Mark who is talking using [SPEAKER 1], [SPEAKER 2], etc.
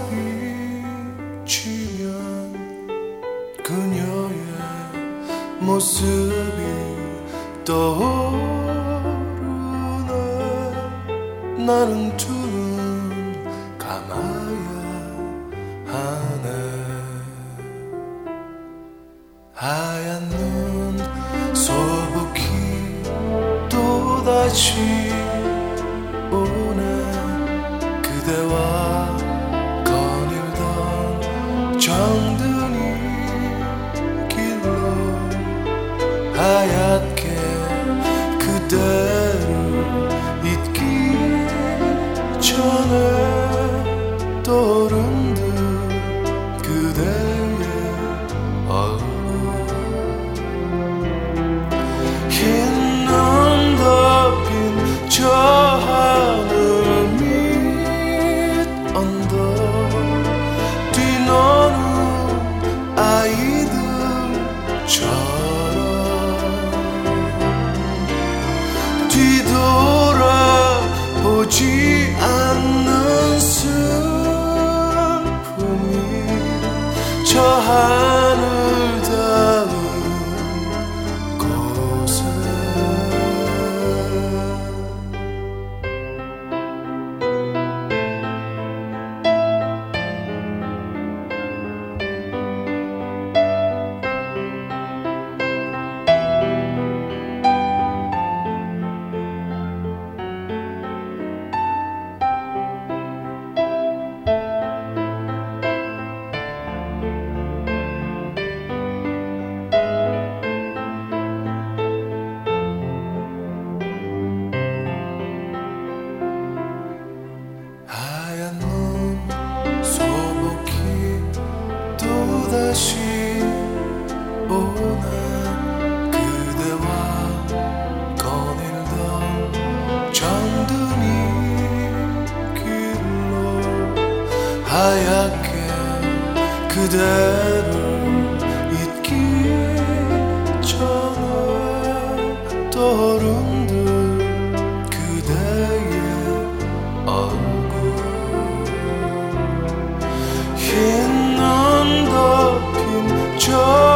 [SPEAKER 1] 비치면 그녀의 모습이 떠오르네. 나는 두 눈 감아야 하네. 하얀 눈 소복히 또다시 오네. 그대와 거닐던 정든이 길로 하얗게 그대를 잊기 전에 떠오른 듯 그대의 얼굴. 흰 눈 덮인 저 하늘 밑 언덕 뒤노는 아이들처럼 뒤돌아보지 않는 슬픔이 저 하늘 닿은 곳에. 하얀 눈 소복히 또다시 오네. 그대와 거닐던 정든이 길로 하얗게 그대를 잊기 전에 떠오른 듯 그대의 얼굴. 흰 눈 덮인 저